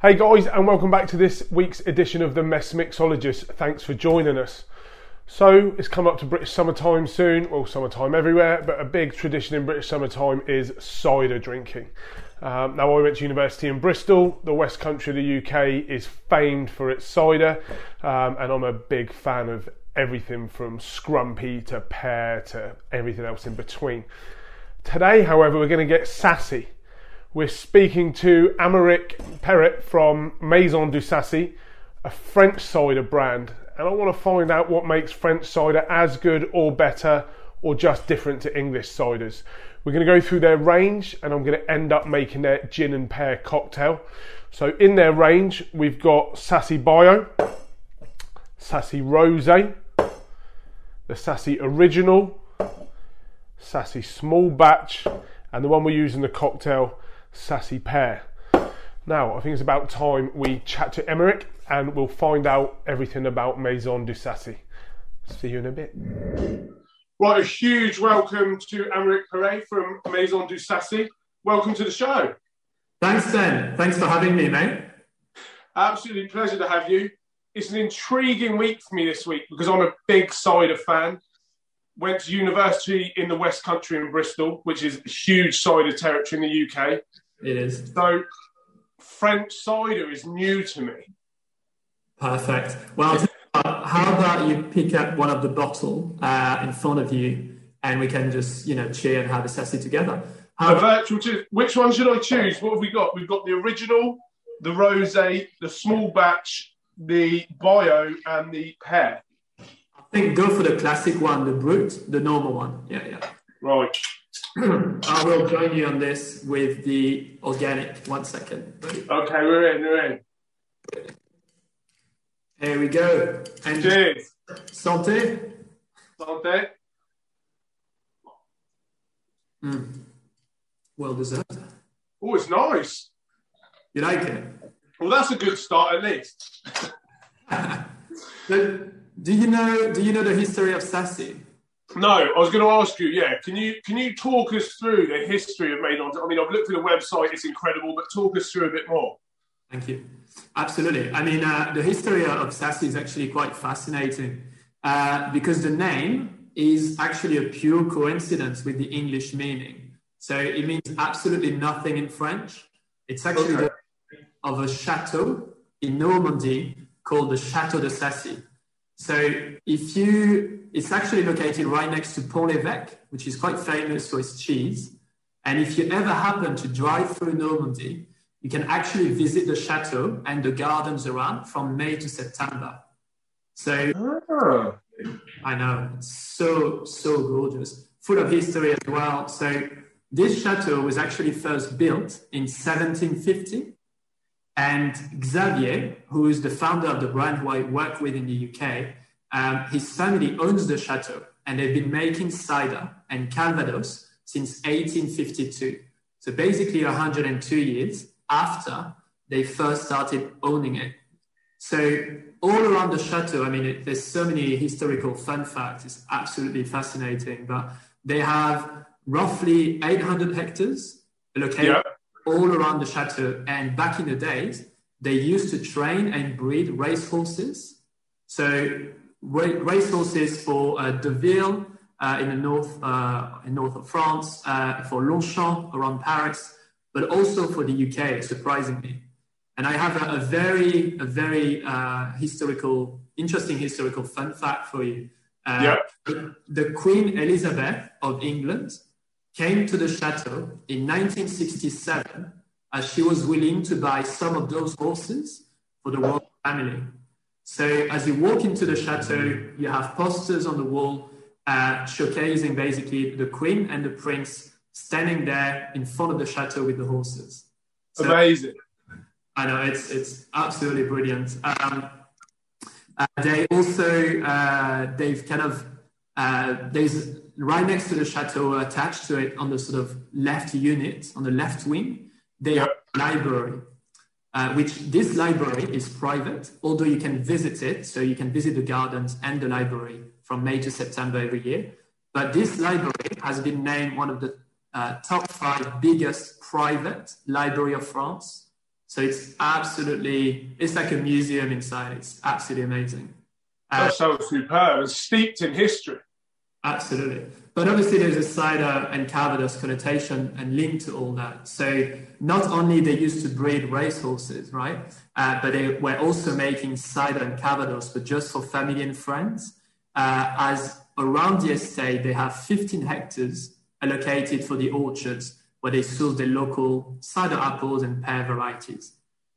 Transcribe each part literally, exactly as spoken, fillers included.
Hey guys, and welcome back to this week's edition of the Mess Mixologist. Thanks for joining us. So it's come up to British summertime soon, well summertime everywhere, but a big tradition in British summertime is cider drinking. Um, now I went to university in Bristol. The West Country of the U K is famed for its cider, um, and I'm a big fan of everything from scrumpy to pear to everything else in between. Today, however, we're going to get sassy. We're speaking to Aymeric Perret from Maison du Sassy, a French cider brand, and I want to find out what makes French cider as good or better or just different to English ciders. We're going to go through their range and I'm going to end up making their gin and pear cocktail. So in their range we've got Sassy Bio, Sassy Rosé, the Sassy Original, Sassy Small Batch, and the one we use in the cocktail, Sassy Pear. Now, I think it's about time we chat to Aymeric and we'll find out everything about Maison du Sassy. See you in a bit. Right, a huge welcome to Aymeric Perret from Maison du Sassy. Welcome to the show. Thanks, Ben. Thanks for having me, mate. Absolutely pleasure to have you. It's an intriguing week for me this week because I'm a big cider fan. Went to university in the West Country in Bristol, which is a huge cider territory in the U K. It is. So French cider is new to me. Perfect. Well, how about you pick up one of the bottle uh, in front of you and we can just, you know, cheer and have a sassy together. How a virtual choose. Which one should I choose? What have we got? We've got the original, the rosé, the small batch, the bio, and the pear. I think go for the classic one, the brut, the normal one. Yeah, yeah. Right. I will join you on this with the organic. One second. Okay, we're in, we're in. Here we go. And cheers. Santé. Santé. Mm. Well deserved. Oh, it's nice. You like it? Well, that's a good start at least. do you know? Do you know the history of Sassy? No, I was going to ask you. Yeah, can you can you talk us through the history of Maison? I mean, I've looked through the website; it's incredible. But talk us through a bit more. Thank you. Absolutely. I mean, uh, the history of Sassy is actually quite fascinating uh, because the name is actually a pure coincidence with the English meaning. So it means absolutely nothing in French. It's actually okay. the name of a chateau in Normandy called the Château de Sassy. So if you, it's actually located right next to Pont-l'Évêque, which is quite famous for its cheese. And if you ever happen to drive through Normandy, you can actually visit the chateau and the gardens around from May to September. So oh. I know, it's so, so gorgeous, full of history as well. So this chateau was actually first built in seventeen fifty. And Xavier, who is the founder of the brand who I work with in the U K, um, his family owns the chateau and they've been making cider and Calvados since eighteen fifty-two. So basically one hundred two years after they first started owning it. So all around the chateau, I mean, it, there's so many historical fun facts. It's absolutely fascinating, but they have roughly eight hundred hectares located yeah. all around the chateau. And back in the days, they used to train and breed racehorses. So ra- racehorses for uh, Deauville uh, in the north, uh, in north of France, uh, for Longchamp around Paris, but also for the U K, surprisingly. And I have a, a very, a very uh, historical, interesting historical fun fact for you. Uh, yep. the, the Queen Elizabeth of England came to the chateau in nineteen sixty-seven as she was willing to buy some of those horses for the royal family. So as you walk into the chateau, you have posters on the wall uh, showcasing basically the Queen and the Prince standing there in front of the chateau with the horses. So, amazing. I know, it's it's absolutely brilliant. Um, uh, they also, uh, they've kind of, uh, there's right next to the chateau, attached to it on the sort of left unit, on the left wing, they have a library, uh, which this library is private, although you can visit it. So you can visit the gardens and the library from May to September every year. But this library has been named one of the uh, top five biggest private library of France. So it's absolutely, it's like a museum inside. It's absolutely amazing. That sounds superb and steeped in history. Absolutely. But obviously there's a cider and Calvados connotation and link to all that. So not only they used to breed racehorses, right? Uh, but they were also making cider and Calvados, but just for family and friends. Uh, as around the estate, they have fifteen hectares allocated for the orchards where they source the local cider apples and pear varieties.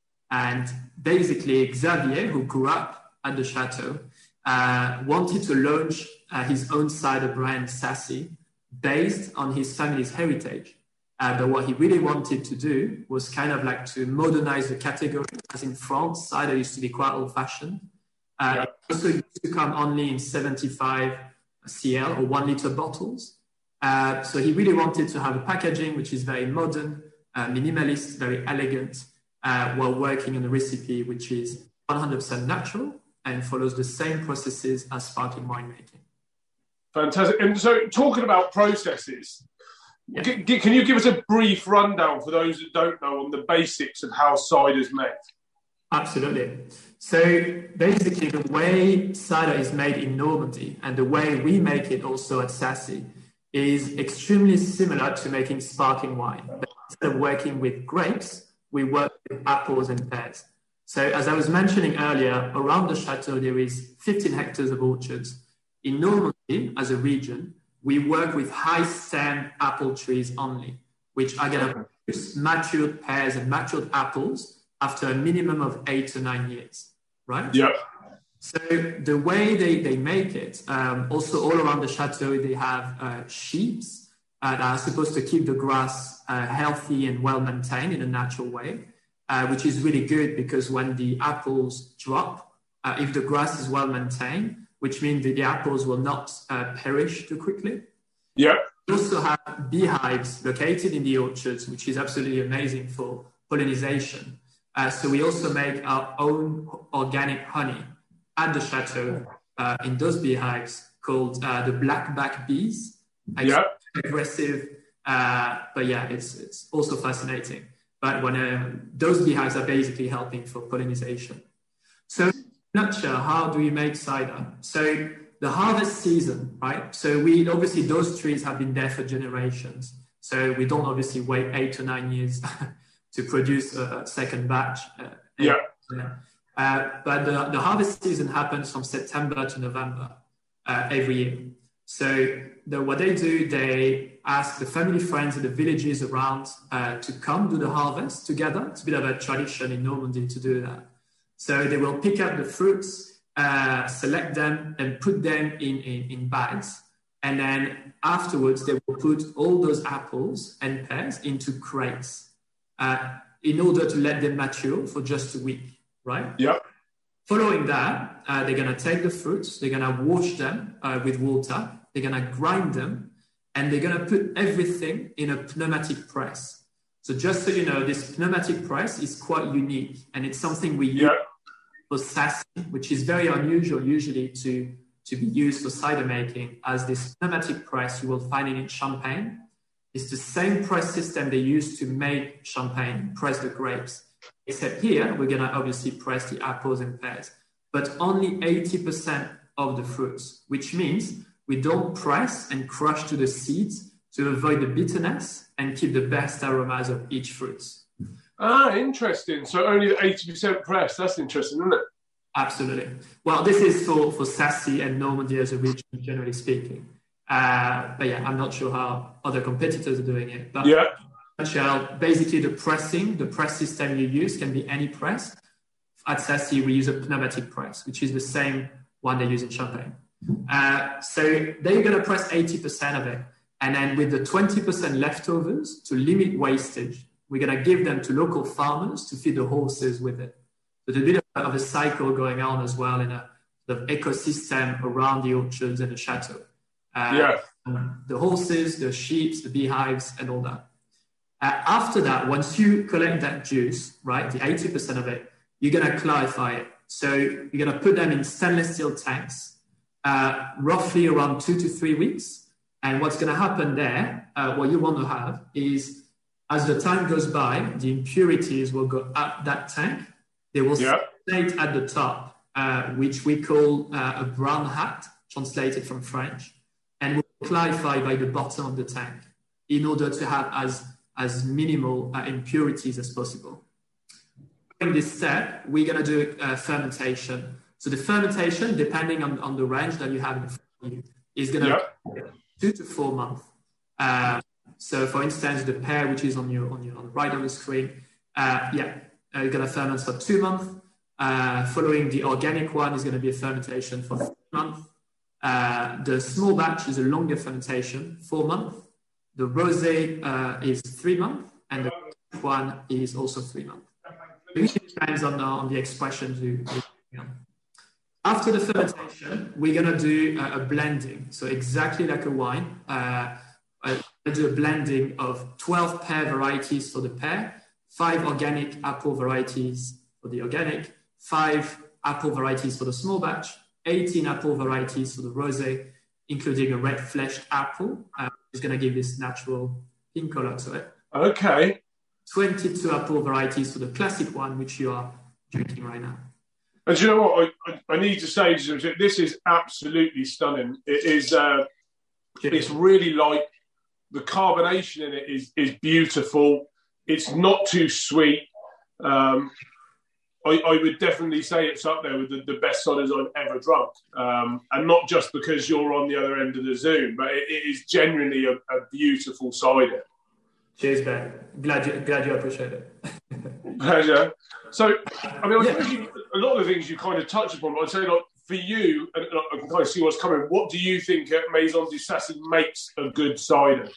And basically Xavier, who grew up at the chateau, uh, wanted to launch uh, his own cider brand, Sassy, based on his family's heritage. Uh, but what he really wanted to do was kind of like to modernize the category, as in France, cider used to be quite old-fashioned. Uh, yeah. It also used to come only in seventy-five C L or one liter bottles. Uh, so he really wanted to have a packaging which is very modern, uh, minimalist, very elegant, uh, while working on a recipe which is one hundred percent natural and follows the same processes as sparkling winemaking. Fantastic. And so talking about processes, yeah. g- g- can you give us a brief rundown for those that don't know on the basics of how cider is made? Absolutely. So basically the way cider is made in Normandy and the way we make it also at Sassy is extremely similar to making sparkling wine. But instead of working with grapes, we work with apples and pears. So as I was mentioning earlier, around the chateau, there is fifteen hectares of orchards. In Normandy, as a region, we work with high stem apple trees only, which are going to produce matured pears and matured apples after a minimum of eight to nine years, right? Yeah. So the way they, they make it, um, also all around the chateau, they have uh, sheep uh, that are supposed to keep the grass uh, healthy and well maintained in a natural way, uh, which is really good because when the apples drop, uh, if the grass is well maintained, which means that the apples will not uh, perish too quickly. Yeah. We also have beehives located in the orchards, which is absolutely amazing for pollination. Uh, so we also make our own organic honey at the chateau uh, in those beehives called uh, the blackback bees. Yeah. Aggressive, uh, but yeah, it's it's also fascinating. But when uh, those beehives are basically helping for pollination. So in a nutshell, how do we make cider? So the harvest season, right? So we obviously those trees have been there for generations. So we don't obviously wait eight to nine years to produce a second batch. Uh, yeah. yeah. Uh, but the, the harvest season happens from September to November uh, every year. So the, what they do, they ask the family friends in the villages around uh, to come do the harvest together. It's a bit of a tradition in Normandy to do that. So they will pick up the fruits, uh, select them and put them in, in, in bags. And then afterwards, they will put all those apples and pears into crates uh, in order to let them mature for just a week. Right? Yeah. Following that, uh, they're going to take the fruits, they're going to wash them uh, with water, they're going to grind them, and they're going to put everything in a pneumatic press. So just so you know, this pneumatic press is quite unique, and it's something we use yeah. for Sassy, which is very unusual usually to, to be used for cider making, as this pneumatic press, you will find it in Champagne. It's the same press system they use to make Champagne, press the grapes. Except here, we're going to obviously press the apples and pears, but only eighty percent of the fruits, which means we don't press and crush to the seeds to avoid the bitterness and keep the best aromas of each fruit. Ah, interesting. So only the eighty percent press. That's interesting, isn't it? Absolutely. Well, this is for, for Sassy and Normandy as a region, generally speaking. Uh, but yeah, I'm not sure how other competitors are doing it. But yeah. Basically, the pressing, the press system you use can be any press. At Sassy, we use a pneumatic press, which is the same one they use in Champagne. Uh, so they're going to press eighty percent of it. And then with the twenty percent leftovers, to limit wastage, we're going to give them to local farmers to feed the horses with it. So there's a bit of a cycle going on as well in a sort of ecosystem around the orchards and the chateau. Uh, yeah. The horses, the sheep, the beehives, and all that. Uh, after that, once you collect that juice, right, the eighty percent of it, you're going to clarify it. So you're going to put them in stainless steel tanks, uh, roughly around two to three weeks. And what's going to happen there, uh, what you want to have is As the time goes by, the impurities will go up that tank. They will Yeah. stay at the top, uh, which we call uh, a brown hat, translated from French, and will clarify by the bottom of the tank in order to have as, as minimal uh, impurities as possible. In this step, we're going to do uh, fermentation. So the fermentation, depending on, on the range that you have in front of you, is going to Yeah. be two to four months. Uh, so for instance, the pear, which is on your on your on the right of the screen, uh, yeah, uh, you're going to ferment for two months. Uh, following the organic one is going to be a fermentation for three months. Uh, the small batch is a longer fermentation, four months. The rosé uh, is three months, and the one is also three months. It really depends on the, on the expressions you, you After the fermentation, we're going to do a, a blending. So exactly like a wine, uh, uh, do a blending of twelve pear varieties for the pear, five organic apple varieties for the organic, five apple varieties for the small batch, eighteen apple varieties for the rosé, including a red fleshed apple. Uh, it's going to give this natural pink color to it. Okay. twenty-two apple varieties for the classic one, which you are drinking right now. And you know what? I, I, I need to say, this is absolutely stunning. It is. Uh, it's really light. The carbonation in it is is beautiful. It's not too sweet. Um, I, I would definitely say it's up there with the, the best ciders I've ever drunk. Um, and not just because you're on the other end of the Zoom, but it, it is genuinely a, a beautiful cider. Cheers, Ben. Glad you, glad you appreciate it. Pleasure. So, I mean, I Yeah. suppose you, a lot of the things you kind of touched upon, but I'd say, like, for you, and I can kind of see what's coming, what do you think at Maison du Sassy makes a good cider?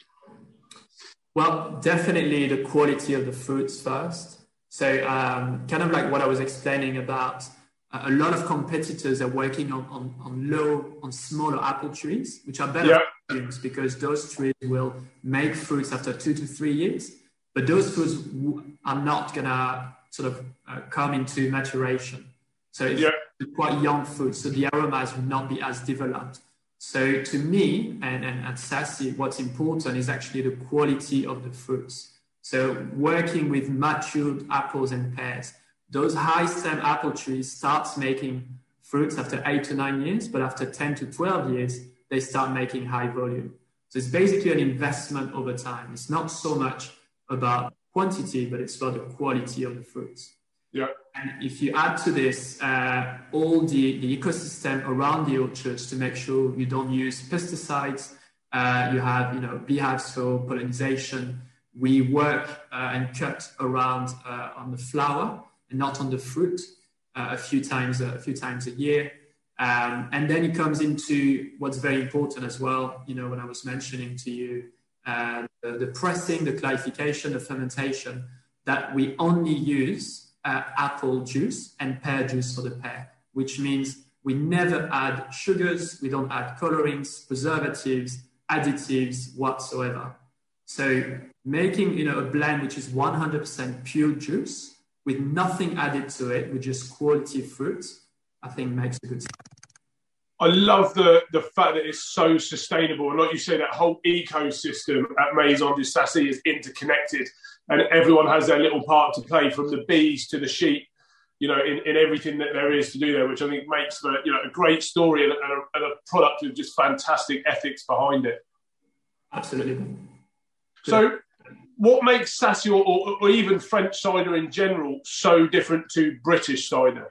Well, definitely the quality of the fruits first. So, um, kind of like what I was explaining about, uh, a lot of competitors are working on, on, on low, on smaller apple trees, which are better Yeah. for fruits because those trees will make fruits after two to three years. But those fruits w- are not going to sort of uh, come into maturation. So it's Yeah. quite young fruits, so the aromas will not be as developed. So to me, and, and at Sassy, what's important is actually the quality of the fruits. So working with matured apples and pears, those high stem apple trees start making fruits after eight to nine years, but after ten to twelve years, they start making high volume. So it's basically an investment over time. It's not so much about quantity, but it's about the quality of the fruits. Yeah. And if you add to this uh, all the, the ecosystem around the orchards to make sure you don't use pesticides, uh, you have, you know, beehives for pollination. We work uh, and cut around uh, on the flower and not on the fruit uh, a few times a few times a year. Um, and then it comes into what's very important as well. You know, when I was mentioning to you uh, the, the pressing, the clarification, the fermentation, that we only use Uh, apple juice and pear juice for the pear, which means we never add sugars, we don't add colorings, preservatives, additives whatsoever. So making, you know, a blend which is one hundred percent pure juice with nothing added to it, with just quality fruits, I think makes a good start. I love the, the fact that it's so sustainable. And like you say, that whole ecosystem at Maison du Sassy is interconnected and everyone has their little part to play, from the bees to the sheep, you know, in, in everything that there is to do there, which I think makes for, you know, a great story and, and, a, and a product with just fantastic ethics behind it. Absolutely. So what makes Sassy or, or, or even French cider in general so different to British cider?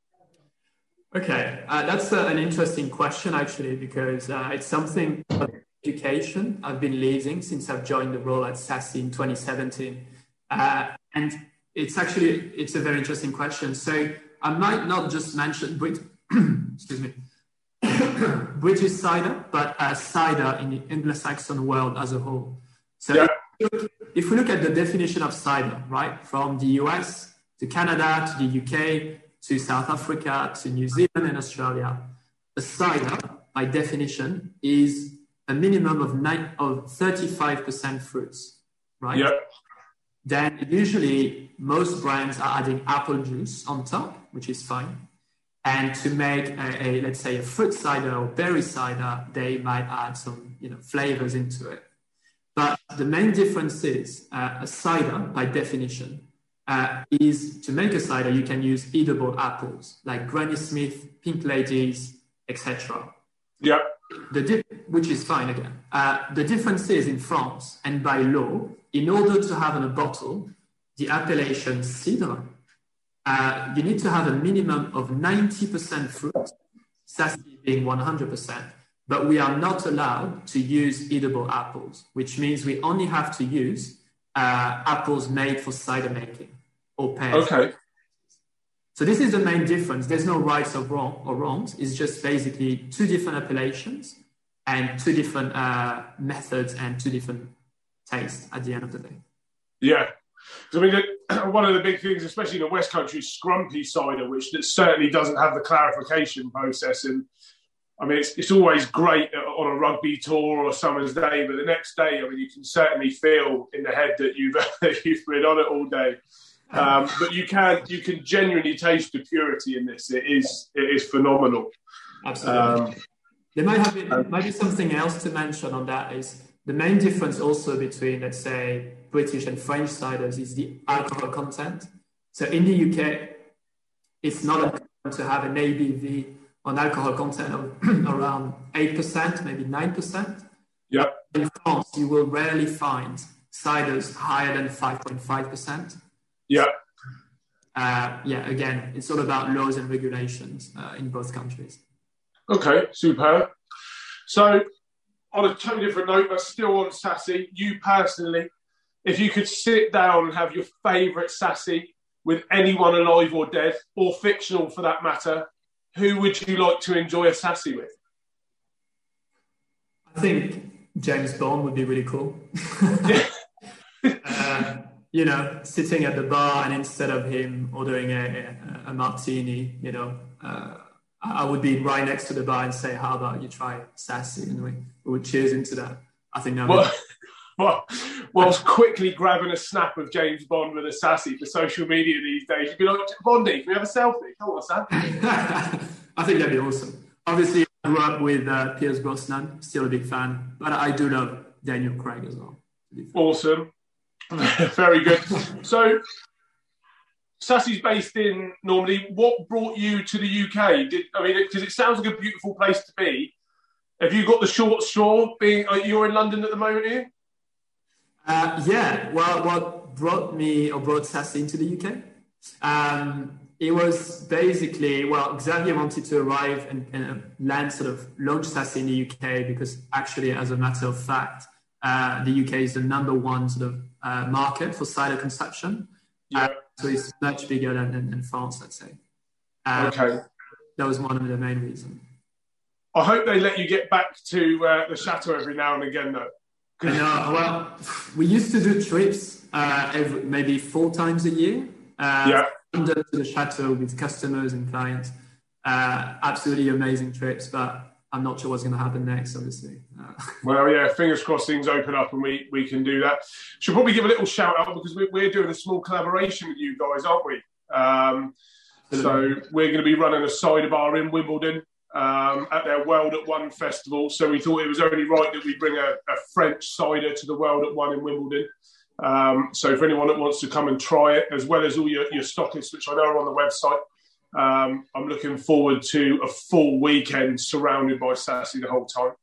Okay, uh, that's uh, an interesting question, actually, because uh, it's something of education I've been leading since I've joined the role at Sassy in twenty seventeen. Uh, and it's actually, it's a very interesting question. So I might not just mention Brit excuse me, British cider, but uh, cider in the Anglo-Saxon world as a whole. So Yeah. if, we look, if we look at the definition of cider, right, from the U S to Canada to the U K, to South Africa, to New Zealand and Australia, a cider, by definition, is a minimum of nine of thirty-five percent fruits, right? Yeah. Then usually most brands are adding apple juice on top, which is fine. And to make a, a let's say a fruit cider or berry cider, they might add some, you know, flavors into it. But the main difference is uh, a cider, by definition, uh, is to make a cider, you can use edible apples like Granny Smith, Pink Ladies, et cetera. Yeah. The di- which is fine again. Uh, the difference is in France and by law, in order to have in a bottle the appellation cidre, uh, you need to have a minimum of ninety percent fruit, sassy being one hundred percent. But we are not allowed to use edible apples, which means we only have to use uh, apples made for cider making or pears. Okay. So this is the main difference. There's no rights or wrong or wrongs. It's just basically two different appellations and two different uh, methods and two different tastes at the end of the day. Yeah. I mean, one of the big things, especially in the West Country, is scrumpy cider, which certainly doesn't have the clarification process. And I mean, it's, it's always great on a rugby tour or a summer's day, but the next day, I mean, you can certainly feel in the head that you've you've been on it all day. Um, but you can you can genuinely taste the purity in this. It is it is phenomenal. Absolutely. Um, there might have been, might be something else to mention on that is the main difference also between, let's say, British and French ciders is the alcohol content. So in the U K, it's not uncommon to have an A B V on alcohol content of around eight percent, maybe nine percent. Yeah. In France, you will rarely find ciders higher than five point five percent. Yeah. Uh, yeah, again, it's all about laws and regulations uh, in both countries. Okay, superb. So, on a totally different note, but still on Sassy, you personally, if you could sit down and have your favourite Sassy with anyone alive or dead, or fictional for that matter, who would you like to enjoy a Sassy with? I think James Bond would be really cool. uh, you know, sitting at the bar and instead of him ordering a, a, a martini, you know, uh, I would be right next to the bar and say, how about you try Sassy? And we, we would cheers into that. I think that would well, well, whilst quickly grabbing a snap of James Bond with a Sassy for social media these days, you'd be like, Bondy, can we have a selfie? Come on, Sam. I think that'd be awesome. Obviously, I grew up with uh, Pierce Brosnan, still a big fan, but I do love Daniel Craig as well. Awesome. Very good. So, Sassy's based in Normandy. What brought you to the U K? Did, I mean, because it, it sounds like a beautiful place to be. Have you got the short straw? Being you're in London at the moment, here? Uh, yeah. Well, what brought me or brought Sassy into the U K? Um, it was basically, well, Xavier wanted to arrive and, and land, sort of launch Sassy in the U K because actually, as a matter of fact, uh, the U K is the number one sort of uh, market for cider consumption. Yeah. Uh, so it's much bigger than, than, than France, let's say. Um, okay. That was one of the main reasons. I hope they let you get back to uh, the chateau every now and again, though. And, uh, well, we used to do trips uh, every, maybe four times a year. Uh, yeah. London to the chateau with customers and clients. Uh, absolutely amazing trips, but I'm not sure what's going to happen next, obviously. Uh, well, yeah, fingers crossed things open up and we, we can do that. Should probably give a little shout out because we, we're doing a small collaboration with you guys, aren't we? Um, so we're going to be running a cider bar in Wimbledon um, at their World at One festival. So we thought it was only right that we bring a, a French cider to the World at One in Wimbledon. Um, so for anyone that wants to come and try it, as well as all your, your stockists, which I know are on the website, Um, I'm looking forward to a full weekend surrounded by Sassy the whole time.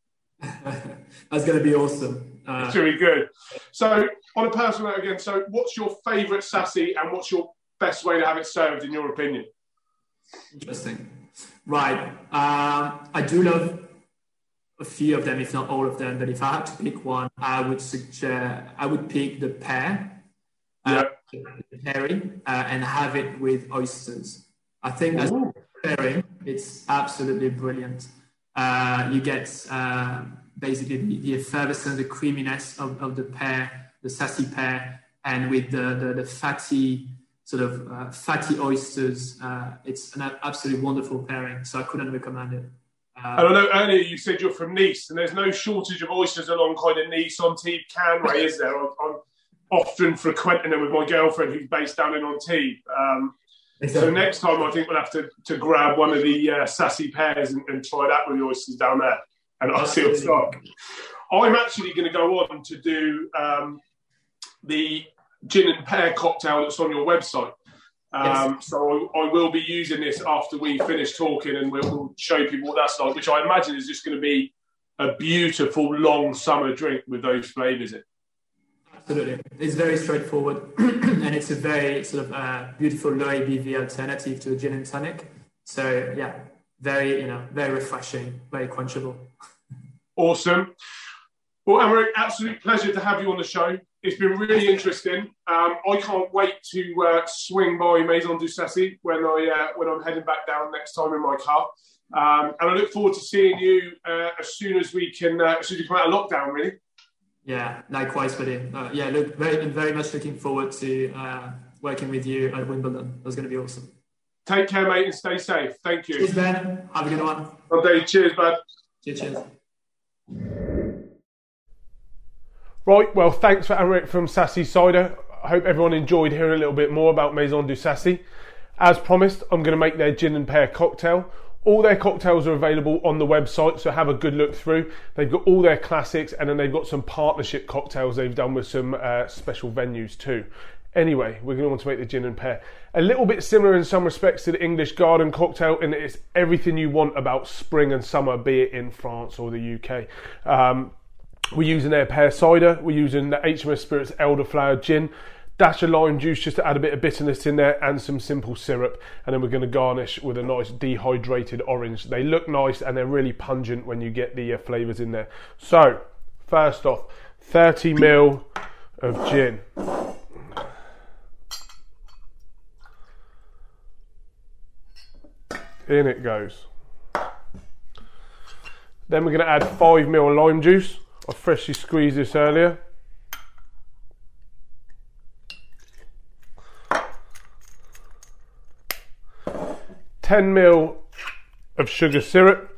That's going to be awesome. Uh, it's really good. So, on a personal note again, so what's your favourite Sassy and what's your best way to have it served, in your opinion? Interesting. Right. Um, I do love a few of them, if not all of them, but if I had to pick one, I would suggest, I would pick the pear, uh, yeah. the perry, uh, and have it with oysters. I think that's pairing. It's absolutely brilliant. Uh, you get uh, basically the, the effervescence, the creaminess of, of the pear, the Sassy pear, and with the, the, the fatty, sort of uh, fatty oysters. Uh, it's an absolutely wonderful pairing, so I couldn't recommend it. Uh, and I know earlier you said you're from Nice, and there's no shortage of oysters along kind of Nice-on-Tebe Canway, is there? I'm, I'm often frequenting them with my girlfriend who's based down in Antibes. Um, So next time, I think we'll have to, to grab one of the uh, Sassy pears and, and try that with the oysters down there, and I'll see what's like. I'm actually going to go on to do um, the gin and pear cocktail that's on your website. Um, yes. So I, I will be using this after we finish talking, and we'll, we'll show people what that's like, which I imagine is just going to be a beautiful long summer drink with those flavours in. Absolutely. It's very straightforward and it's a very sort of uh, beautiful low A B V alternative to a gin and tonic. So yeah, very, you know, very refreshing, very quenchable. Awesome. Well, Aymeric, absolute pleasure to have you on the show. It's been really interesting. Um, I can't wait to uh, swing by Maison du Sacy when I uh, when I'm heading back down next time in my car, um, and I look forward to seeing you uh, as soon as we can. Uh, as soon as we come out of lockdown, really. Yeah, likewise, buddy. Uh, yeah, look, very very much looking forward to uh, working with you at Wimbledon. That's going to be awesome. Take care, mate, and stay safe. Thank you. Cheers, Ben. Have a good one. Okay, cheers, bud. Cheers, cheers. Right, well, thanks for Aymeric from Sacy Cider. I hope everyone enjoyed hearing a little bit more about Maison du Sacy. As promised, I'm going to make their gin and pear cocktail. All their cocktails are available on the website, so have a good look through. They've got all their classics, and then they've got some partnership cocktails they've done with some uh, special venues too. Anyway, we're going to want to make the gin and pear. A little bit similar in some respects to the English Garden cocktail, in that it's everything you want about spring and summer, be it in France or the U K. Um, We're using their pear cider, we're using the H M S Spirits elderflower gin, dash of lime juice just to add a bit of bitterness in there, and some simple syrup, and then we're going to garnish with a nice dehydrated orange. They look nice and they're really pungent when you get the uh, flavours in there. So, first off, thirty mil of gin. In it goes. Then we're going to add five mil lime juice. I freshly squeezed this earlier. ten mil of sugar syrup.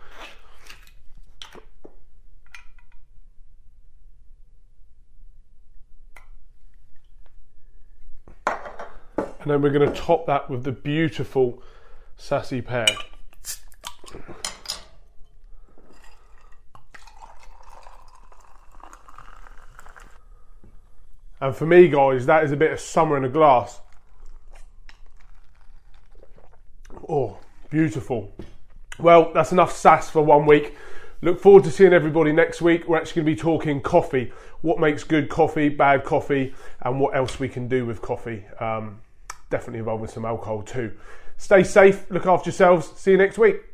And then we're going to top that with the beautiful Sacy pear. And for me, guys, that is a bit of summer in a glass. Oh, beautiful. Well, that's enough sass for one week. Look forward to seeing everybody next week. We're actually going to be talking coffee. What makes good coffee, bad coffee, and what else we can do with coffee. Um, definitely involved with some alcohol too. Stay safe, look after yourselves. See you next week.